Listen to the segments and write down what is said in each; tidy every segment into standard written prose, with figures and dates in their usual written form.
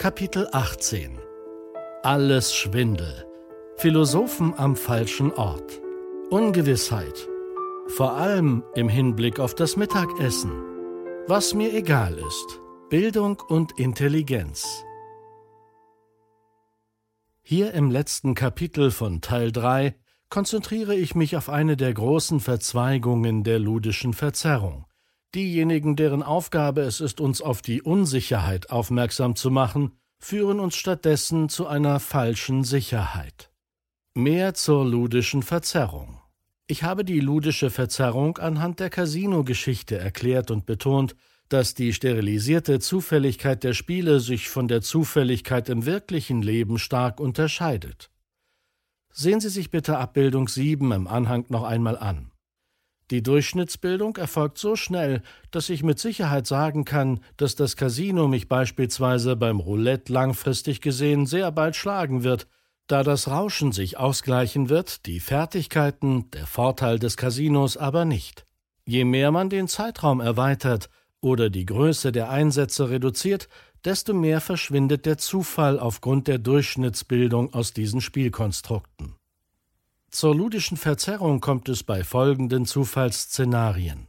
Kapitel 18 Alles Schwindel. Philosophen am falschen Ort. Ungewissheit. Vor allem im Hinblick auf das Mittagessen. Was mir egal ist. Bildung und Intelligenz. Hier im letzten Kapitel von Teil 3 konzentriere ich mich auf eine der großen Verzweigungen der ludischen Verzerrung. Diejenigen, deren Aufgabe es ist, uns auf die Unsicherheit aufmerksam zu machen, führen uns stattdessen zu einer falschen Sicherheit. Mehr zur ludischen Verzerrung. Ich habe die ludische Verzerrung anhand der Casino-Geschichte erklärt und betont, dass die sterilisierte Zufälligkeit der Spiele sich von der Zufälligkeit im wirklichen Leben stark unterscheidet. Sehen Sie sich bitte Abbildung 7 im Anhang noch einmal an. Die Durchschnittsbildung erfolgt so schnell, dass ich mit Sicherheit sagen kann, dass das Casino mich beispielsweise beim Roulette langfristig gesehen sehr bald schlagen wird, da das Rauschen sich ausgleichen wird, die Fertigkeiten, der Vorteil des Casinos aber nicht. Je mehr man den Zeitraum erweitert oder die Größe der Einsätze reduziert, desto mehr verschwindet der Zufall aufgrund der Durchschnittsbildung aus diesen Spielkonstrukten. Zur ludischen Verzerrung kommt es bei folgenden Zufallsszenarien: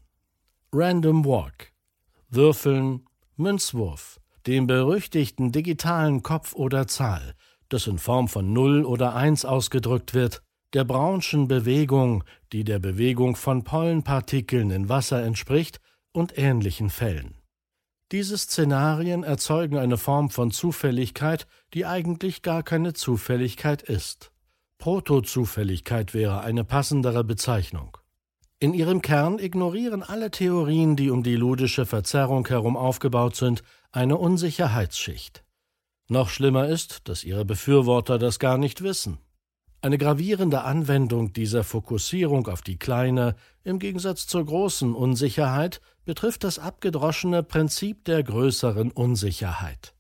Random Walk, Würfeln, Münzwurf, dem berüchtigten digitalen Kopf oder Zahl, das in Form von 0 oder 1 ausgedrückt wird, der Brownschen Bewegung, die der Bewegung von Pollenpartikeln in Wasser entspricht, und ähnlichen Fällen. Diese Szenarien erzeugen eine Form von Zufälligkeit, die eigentlich gar keine Zufälligkeit ist. Protozufälligkeit wäre eine passendere Bezeichnung. In ihrem Kern ignorieren alle Theorien, die um die ludische Verzerrung herum aufgebaut sind, eine Unsicherheitsschicht. Noch schlimmer ist, dass ihre Befürworter das gar nicht wissen. Eine gravierende Anwendung dieser Fokussierung auf die kleine, im Gegensatz zur großen Unsicherheit, betrifft das abgedroschene Prinzip der größeren Unsicherheit.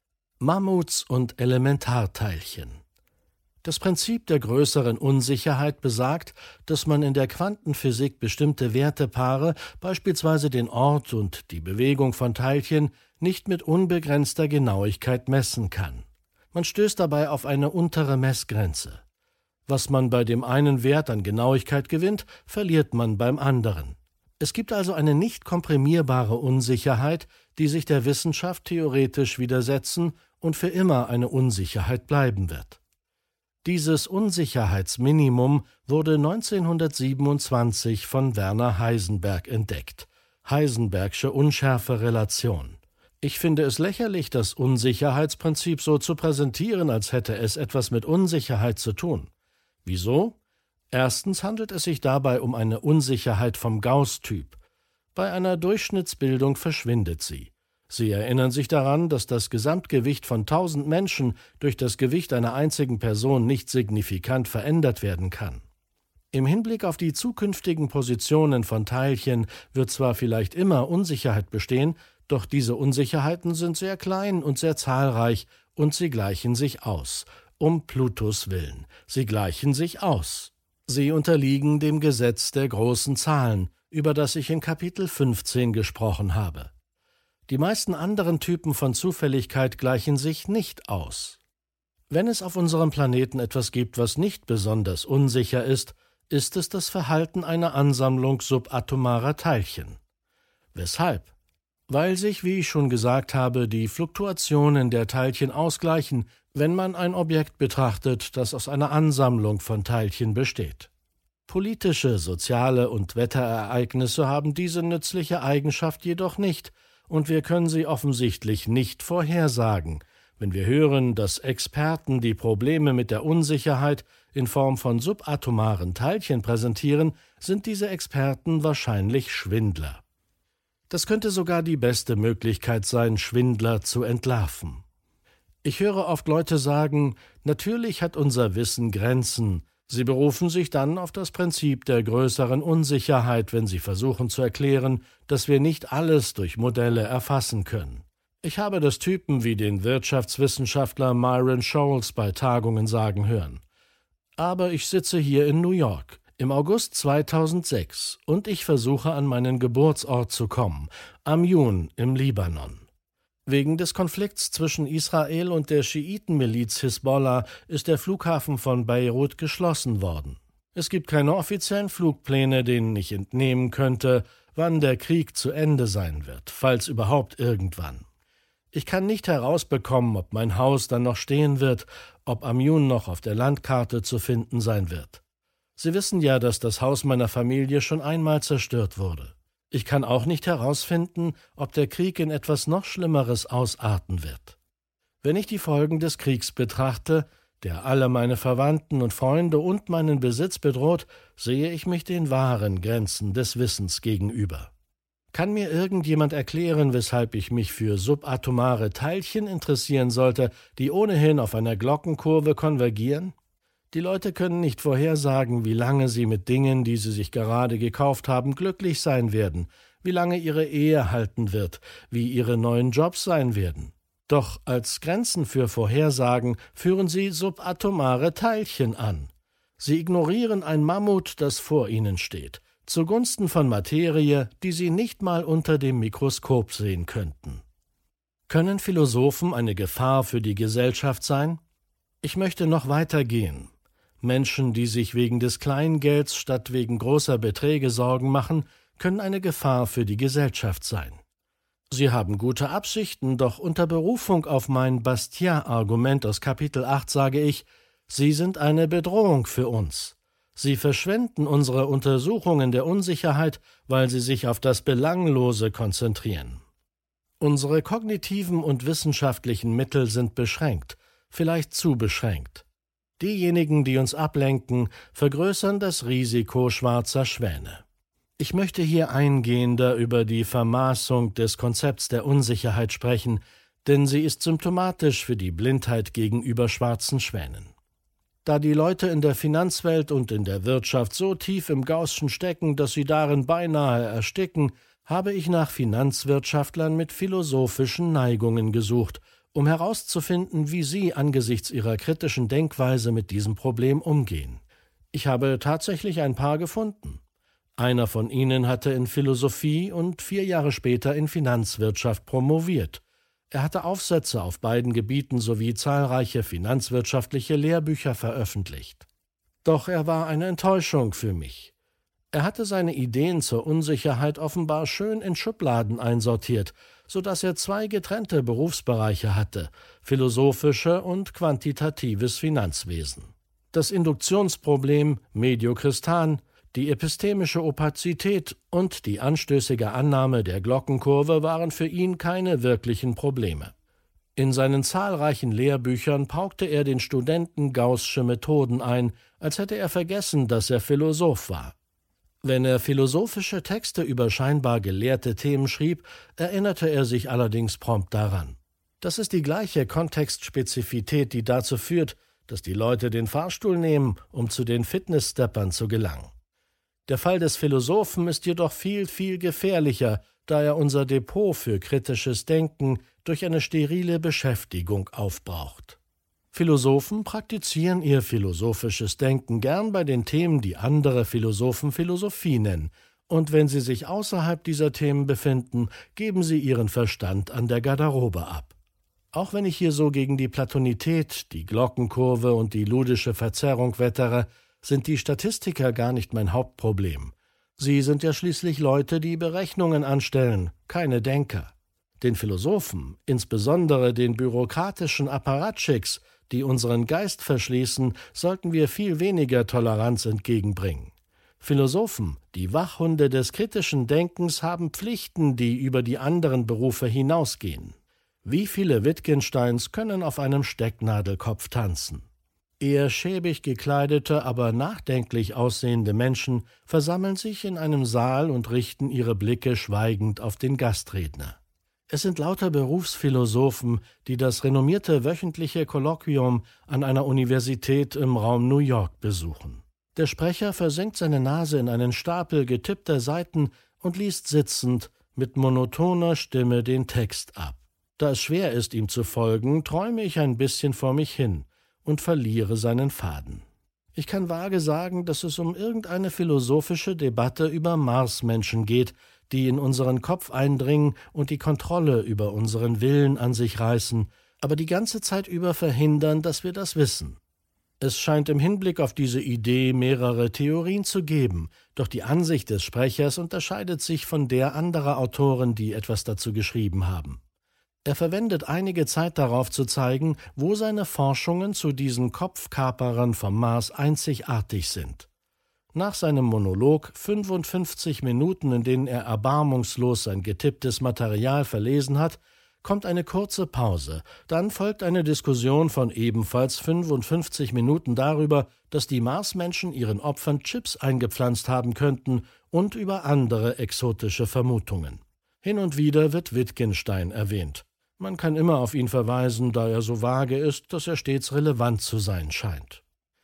Mammuts und Elementarteilchen. Das Prinzip der größeren Unsicherheit besagt, dass man in der Quantenphysik bestimmte Wertepaare, beispielsweise den Ort und die Bewegung von Teilchen, nicht mit unbegrenzter Genauigkeit messen kann. Man stößt dabei auf eine untere Messgrenze. Was man bei dem einen Wert an Genauigkeit gewinnt, verliert man beim anderen. Es gibt also eine nicht komprimierbare Unsicherheit, die sich der Wissenschaft theoretisch widersetzen und für immer eine Unsicherheit bleiben wird. Dieses Unsicherheitsminimum wurde 1927 von Werner Heisenberg entdeckt. Heisenbergsche Unschärferelation. Ich finde es lächerlich, das Unsicherheitsprinzip so zu präsentieren, als hätte es etwas mit Unsicherheit zu tun. Wieso? Erstens handelt es sich dabei um eine Unsicherheit vom Gauß-Typ. Bei einer Durchschnittsbildung verschwindet sie. Sie erinnern sich daran, dass das Gesamtgewicht von 1000 Menschen durch das Gewicht einer einzigen Person nicht signifikant verändert werden kann. Im Hinblick auf die zukünftigen Positionen von Teilchen wird zwar vielleicht immer Unsicherheit bestehen, doch diese Unsicherheiten sind sehr klein und sehr zahlreich und sie gleichen sich aus. Um Plutos willen. Sie gleichen sich aus. Sie unterliegen dem Gesetz der großen Zahlen, über das ich in Kapitel 15 gesprochen habe. Die meisten anderen Typen von Zufälligkeit gleichen sich nicht aus. Wenn es auf unserem Planeten etwas gibt, was nicht besonders unsicher ist, ist es das Verhalten einer Ansammlung subatomarer Teilchen. Weshalb? Weil sich, wie ich schon gesagt habe, die Fluktuationen der Teilchen ausgleichen, wenn man ein Objekt betrachtet, das aus einer Ansammlung von Teilchen besteht. Politische, soziale und Wetterereignisse haben diese nützliche Eigenschaft jedoch nicht, und wir können sie offensichtlich nicht vorhersagen. Wenn wir hören, dass Experten die Probleme mit der Unsicherheit in Form von subatomaren Teilchen präsentieren, sind diese Experten wahrscheinlich Schwindler. Das könnte sogar die beste Möglichkeit sein, Schwindler zu entlarven. Ich höre oft Leute sagen, natürlich hat unser Wissen Grenzen. Sie berufen sich dann auf das Prinzip der größeren Unsicherheit, wenn sie versuchen zu erklären, dass wir nicht alles durch Modelle erfassen können. Ich habe das Typen wie den Wirtschaftswissenschaftler Myron Scholes bei Tagungen sagen hören. Aber ich sitze hier in New York im August 2006 und ich versuche an meinen Geburtsort zu kommen, Amyun im Libanon. Wegen des Konflikts zwischen Israel und der Schiitenmiliz Hisbollah ist der Flughafen von Beirut geschlossen worden. Es gibt keine offiziellen Flugpläne, denen ich entnehmen könnte, wann der Krieg zu Ende sein wird, falls überhaupt irgendwann. Ich kann nicht herausbekommen, ob mein Haus dann noch stehen wird, ob Amjun noch auf der Landkarte zu finden sein wird. Sie wissen ja, dass das Haus meiner Familie schon einmal zerstört wurde. Ich kann auch nicht herausfinden, ob der Krieg in etwas noch Schlimmeres ausarten wird. Wenn ich die Folgen des Kriegs betrachte, der alle meine Verwandten und Freunde und meinen Besitz bedroht, sehe ich mich den wahren Grenzen des Wissens gegenüber. Kann mir irgendjemand erklären, weshalb ich mich für subatomare Teilchen interessieren sollte, die ohnehin auf einer Glockenkurve konvergieren? Die Leute können nicht vorhersagen, wie lange sie mit Dingen, die sie sich gerade gekauft haben, glücklich sein werden, wie lange ihre Ehe halten wird, wie ihre neuen Jobs sein werden. Doch als Grenzen für Vorhersagen führen sie subatomare Teilchen an. Sie ignorieren ein Mammut, das vor ihnen steht, zugunsten von Materie, die sie nicht mal unter dem Mikroskop sehen könnten. Können Philosophen eine Gefahr für die Gesellschaft sein? Ich möchte noch weiter gehen. Menschen, die sich wegen des Kleingelds statt wegen großer Beträge Sorgen machen, können eine Gefahr für die Gesellschaft sein. Sie haben gute Absichten, doch unter Berufung auf mein Bastiat-Argument aus Kapitel 8 sage ich, sie sind eine Bedrohung für uns. Sie verschwenden unsere Untersuchungen der Unsicherheit, weil sie sich auf das Belanglose konzentrieren. Unsere kognitiven und wissenschaftlichen Mittel sind beschränkt, vielleicht zu beschränkt. Diejenigen, die uns ablenken, vergrößern das Risiko schwarzer Schwäne. Ich möchte hier eingehender über die Vermaßung des Konzepts der Unsicherheit sprechen, denn sie ist symptomatisch für die Blindheit gegenüber schwarzen Schwänen. Da die Leute in der Finanzwelt und in der Wirtschaft so tief im Gaußschen stecken, dass sie darin beinahe ersticken, habe ich nach Finanzwirtschaftlern mit philosophischen Neigungen gesucht, um herauszufinden, wie sie angesichts ihrer kritischen Denkweise mit diesem Problem umgehen. Ich habe tatsächlich ein paar gefunden. Einer von ihnen hatte in Philosophie und 4 Jahre später in Finanzwirtschaft promoviert. Er hatte Aufsätze auf beiden Gebieten sowie zahlreiche finanzwirtschaftliche Lehrbücher veröffentlicht. Doch er war eine Enttäuschung für mich. Er hatte seine Ideen zur Unsicherheit offenbar schön in Schubladen einsortiert, so dass er 2 getrennte Berufsbereiche hatte, philosophische und quantitatives Finanzwesen. Das Induktionsproblem, Mediokristan, die epistemische Opazität und die anstößige Annahme der Glockenkurve waren für ihn keine wirklichen Probleme. In seinen zahlreichen Lehrbüchern paukte er den Studenten gaußsche Methoden ein, als hätte er vergessen, dass er Philosoph war. Wenn er philosophische Texte über scheinbar gelehrte Themen schrieb, erinnerte er sich allerdings prompt daran. Das ist die gleiche Kontextspezifität, die dazu führt, dass die Leute den Fahrstuhl nehmen, um zu den Fitnesssteppern zu gelangen. Der Fall des Philosophen ist jedoch viel, viel gefährlicher, da er unser Depot für kritisches Denken durch eine sterile Beschäftigung aufbraucht. Philosophen praktizieren ihr philosophisches Denken gern bei den Themen, die andere Philosophen Philosophie nennen, und wenn sie sich außerhalb dieser Themen befinden, geben sie ihren Verstand an der Garderobe ab. Auch wenn ich hier so gegen die Platonität, die Glockenkurve und die ludische Verzerrung wettere, sind die Statistiker gar nicht mein Hauptproblem. Sie sind ja schließlich Leute, die Berechnungen anstellen, keine Denker. Den Philosophen, insbesondere den bürokratischen Apparatschicks, die unseren Geist verschließen, sollten wir viel weniger Toleranz entgegenbringen. Philosophen, die Wachhunde des kritischen Denkens, haben Pflichten, die über die anderen Berufe hinausgehen. Wie viele Wittgensteins können auf einem Stecknadelkopf tanzen? Eher schäbig gekleidete, aber nachdenklich aussehende Menschen versammeln sich in einem Saal und richten ihre Blicke schweigend auf den Gastredner. Es sind lauter Berufsphilosophen, die das renommierte wöchentliche Kolloquium an einer Universität im Raum New York besuchen. Der Sprecher versenkt seine Nase in einen Stapel getippter Seiten und liest sitzend mit monotoner Stimme den Text ab. Da es schwer ist, ihm zu folgen, träume ich ein bisschen vor mich hin und verliere seinen Faden. Ich kann vage sagen, dass es um irgendeine philosophische Debatte über Marsmenschen geht, die in unseren Kopf eindringen und die Kontrolle über unseren Willen an sich reißen, aber die ganze Zeit über verhindern, dass wir das wissen. Es scheint im Hinblick auf diese Idee mehrere Theorien zu geben, doch die Ansicht des Sprechers unterscheidet sich von der anderer Autoren, die etwas dazu geschrieben haben. Er verwendet einige Zeit darauf zu zeigen, wo seine Forschungen zu diesen Kopfkaperern vom Mars einzigartig sind. Nach seinem Monolog, 55 Minuten, in denen er erbarmungslos sein getipptes Material verlesen hat, kommt eine kurze Pause, dann folgt eine Diskussion von ebenfalls 55 Minuten darüber, dass die Marsmenschen ihren Opfern Chips eingepflanzt haben könnten und über andere exotische Vermutungen. Hin und wieder wird Wittgenstein erwähnt. Man kann immer auf ihn verweisen, da er so vage ist, dass er stets relevant zu sein scheint.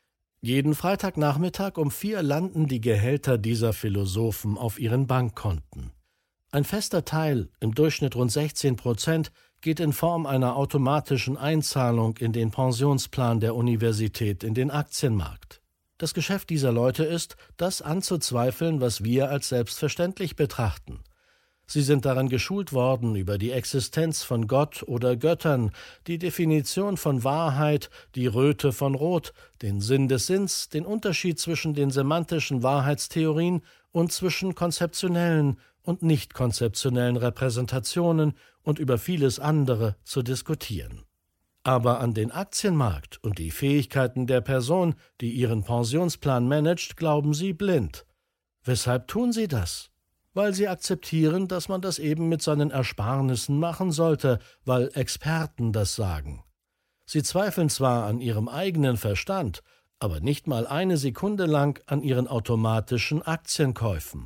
Jeden Freitagnachmittag um 4 landen die Gehälter dieser Philosophen auf ihren Bankkonten. Ein fester Teil, im Durchschnitt rund 16%, geht in Form einer automatischen Einzahlung in den Pensionsplan der Universität in den Aktienmarkt. Das Geschäft dieser Leute ist, das anzuzweifeln, was wir als selbstverständlich betrachten. Sie sind daran geschult worden, über die Existenz von Gott oder Göttern, die Definition von Wahrheit, die Röte von Rot, den Sinn des Sinns, den Unterschied zwischen den semantischen Wahrheitstheorien und zwischen konzeptionellen und nicht konzeptionellen Repräsentationen und über vieles andere zu diskutieren. Aber an den Aktienmarkt und die Fähigkeiten der Person, die ihren Pensionsplan managt, glauben sie blind. Weshalb tun sie das? Weil sie akzeptieren, dass man das eben mit seinen Ersparnissen machen sollte, weil Experten das sagen. Sie zweifeln zwar an ihrem eigenen Verstand, aber nicht mal eine Sekunde lang an ihren automatischen Aktienkäufen.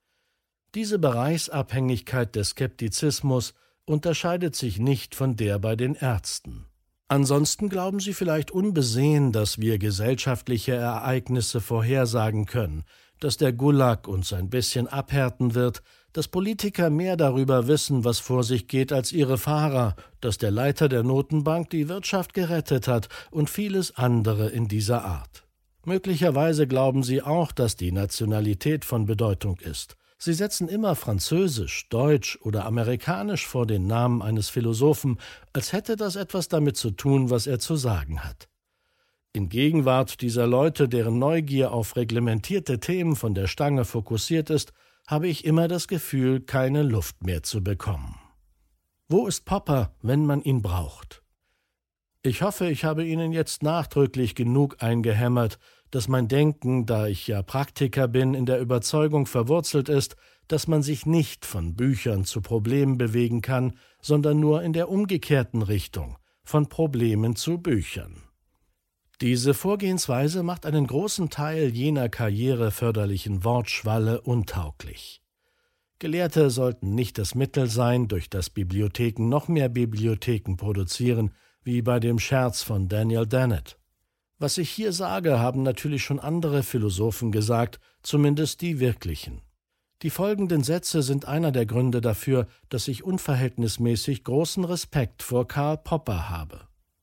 Diese Bereichsabhängigkeit des Skeptizismus unterscheidet sich nicht von der bei den Ärzten. Ansonsten glauben sie vielleicht unbesehen, dass wir gesellschaftliche Ereignisse vorhersagen können, dass der Gulag uns ein bisschen abhärten wird, dass Politiker mehr darüber wissen, was vor sich geht, als ihre Fahrer, dass der Leiter der Notenbank die Wirtschaft gerettet hat und vieles andere in dieser Art. Möglicherweise glauben sie auch, dass die Nationalität von Bedeutung ist. Sie setzen immer Französisch, Deutsch oder Amerikanisch vor den Namen eines Philosophen, als hätte das etwas damit zu tun, was er zu sagen hat. In Gegenwart dieser Leute, deren Neugier auf reglementierte Themen von der Stange fokussiert ist, habe ich immer das Gefühl, keine Luft mehr zu bekommen. Wo ist Popper, wenn man ihn braucht? Ich hoffe, ich habe Ihnen jetzt nachdrücklich genug eingehämmert, dass mein Denken, da ich ja Praktiker bin, in der Überzeugung verwurzelt ist, dass man sich nicht von Büchern zu Problemen bewegen kann, sondern nur in der umgekehrten Richtung, von Problemen zu Büchern. Diese Vorgehensweise macht einen großen Teil jener karriereförderlichen Wortschwalle untauglich. Gelehrte sollten nicht das Mittel sein, durch das Bibliotheken noch mehr Bibliotheken produzieren, wie bei dem Scherz von Daniel Dennett. Was ich hier sage, haben natürlich schon andere Philosophen gesagt, zumindest die wirklichen. Die folgenden Sätze sind einer der Gründe dafür, dass ich unverhältnismäßig großen Respekt vor Karl Popper habe.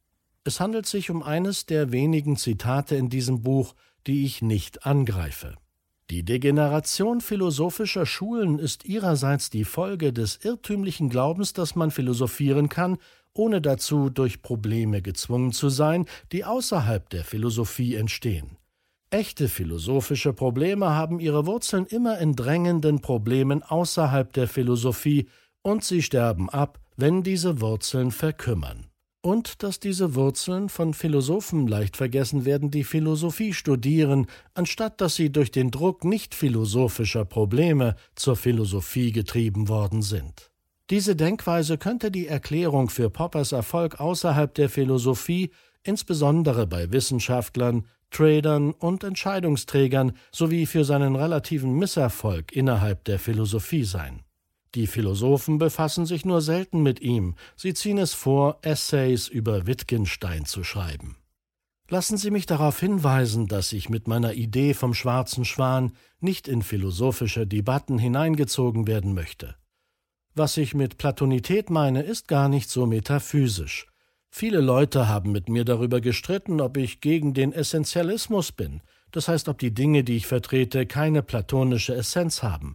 Es handelt sich um eines der wenigen Zitate in diesem Buch, die ich nicht angreife. Die Degeneration philosophischer Schulen ist ihrerseits die Folge des irrtümlichen Glaubens, dass man philosophieren kann, ohne dazu durch Probleme gezwungen zu sein, die außerhalb der Philosophie entstehen. Echte philosophische Probleme haben ihre Wurzeln immer in drängenden Problemen außerhalb der Philosophie, und sie sterben ab, wenn diese Wurzeln verkümmern. Und dass diese Wurzeln von Philosophen leicht vergessen werden, die Philosophie studieren, anstatt dass sie durch den Druck nicht philosophischer Probleme zur Philosophie getrieben worden sind. Diese Denkweise könnte die Erklärung für Poppers Erfolg außerhalb der Philosophie, insbesondere bei Wissenschaftlern, Tradern und Entscheidungsträgern, sowie für seinen relativen Misserfolg innerhalb der Philosophie sein. Die Philosophen befassen sich nur selten mit ihm, sie ziehen es vor, Essays über Wittgenstein zu schreiben. Lassen Sie mich darauf hinweisen, dass ich mit meiner Idee vom schwarzen Schwan nicht in philosophische Debatten hineingezogen werden möchte. Was ich mit Platonität meine, ist gar nicht so metaphysisch. Viele Leute haben mit mir darüber gestritten, ob ich gegen den Essentialismus bin, das heißt, ob die Dinge, die ich vertrete, keine platonische Essenz haben.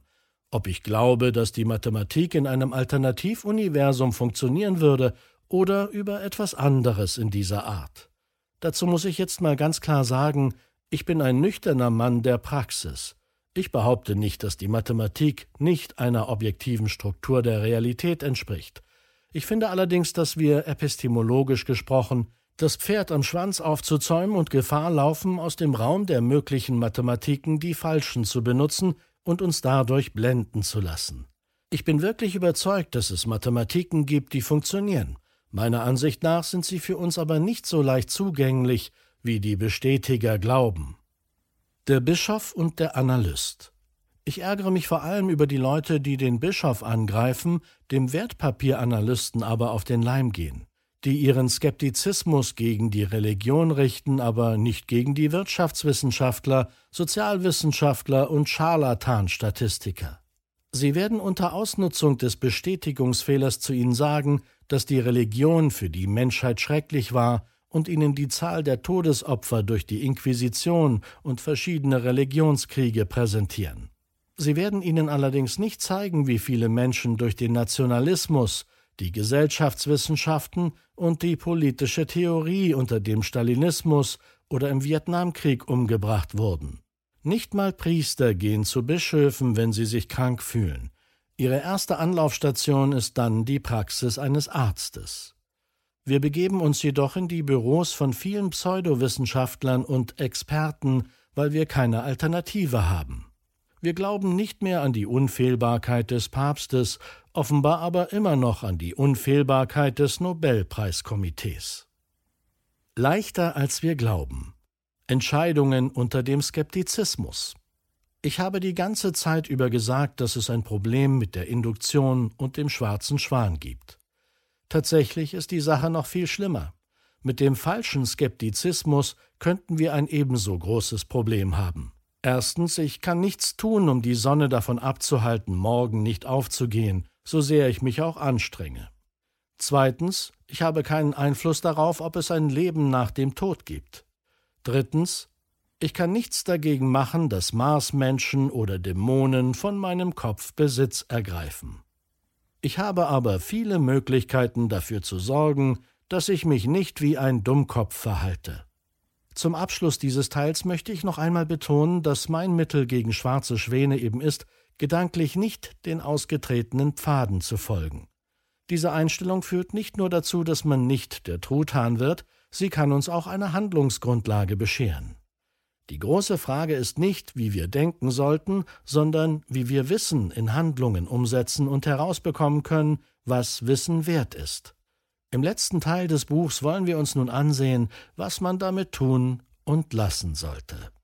ob ich glaube, dass die Mathematik in einem Alternativuniversum funktionieren würde oder über etwas anderes in dieser Art. Dazu muss ich jetzt mal ganz klar sagen, ich bin ein nüchterner Mann der Praxis. Ich behaupte nicht, dass die Mathematik nicht einer objektiven Struktur der Realität entspricht. Ich finde allerdings, dass wir epistemologisch gesprochen das Pferd am Schwanz aufzuzäumen und Gefahr laufen, aus dem Raum der möglichen Mathematiken die falschen zu benutzen und uns dadurch blenden zu lassen. Ich bin wirklich überzeugt, dass es Mathematiken gibt, die funktionieren. Meiner Ansicht nach sind sie für uns aber nicht so leicht zugänglich, wie die Bestätiger glauben. Der Bischof und der Analyst. Ich ärgere mich vor allem über die Leute, die den Bischof angreifen, dem Wertpapieranalysten aber auf den Leim gehen, die ihren Skeptizismus gegen die Religion richten, aber nicht gegen die Wirtschaftswissenschaftler, Sozialwissenschaftler und Scharlatan-Statistiker. Sie werden unter Ausnutzung des Bestätigungsfehlers zu ihnen sagen, dass die Religion für die Menschheit schrecklich war und ihnen die Zahl der Todesopfer durch die Inquisition und verschiedene Religionskriege präsentieren. Sie werden ihnen allerdings nicht zeigen, wie viele Menschen durch den Nationalismus, die Gesellschaftswissenschaften und die politische Theorie unter dem Stalinismus oder im Vietnamkrieg umgebracht wurden. Nicht mal Priester gehen zu Bischöfen, wenn sie sich krank fühlen. Ihre erste Anlaufstation ist dann die Praxis eines Arztes. Wir begeben uns jedoch in die Büros von vielen Pseudowissenschaftlern und Experten, weil wir keine Alternative haben. Wir glauben nicht mehr an die Unfehlbarkeit des Papstes, offenbar aber immer noch an die Unfehlbarkeit des Nobelpreiskomitees. Leichter als wir glauben. Entscheidungen unter dem Skeptizismus. Ich habe die ganze Zeit über gesagt, dass es ein Problem mit der Induktion und dem schwarzen Schwan gibt. Tatsächlich ist die Sache noch viel schlimmer. Mit dem falschen Skeptizismus könnten wir ein ebenso großes Problem haben. Erstens, ich kann nichts tun, um die Sonne davon abzuhalten, morgen nicht aufzugehen, so sehr ich mich auch anstrenge. Zweitens, ich habe keinen Einfluss darauf, ob es ein Leben nach dem Tod gibt. Drittens, ich kann nichts dagegen machen, dass Marsmenschen oder Dämonen von meinem Kopf Besitz ergreifen. Ich habe aber viele Möglichkeiten dafür zu sorgen, dass ich mich nicht wie ein Dummkopf verhalte. Zum Abschluss dieses Teils möchte ich noch einmal betonen, dass mein Mittel gegen schwarze Schwäne eben ist, gedanklich nicht den ausgetretenen Pfaden zu folgen. Diese Einstellung führt nicht nur dazu, dass man nicht der Truthahn wird, sie kann uns auch eine Handlungsgrundlage bescheren. Die große Frage ist nicht, wie wir denken sollten, sondern wie wir Wissen in Handlungen umsetzen und herausbekommen können, was Wissen wert ist. Im letzten Teil des Buchs wollen wir uns nun ansehen, was man damit tun und lassen sollte.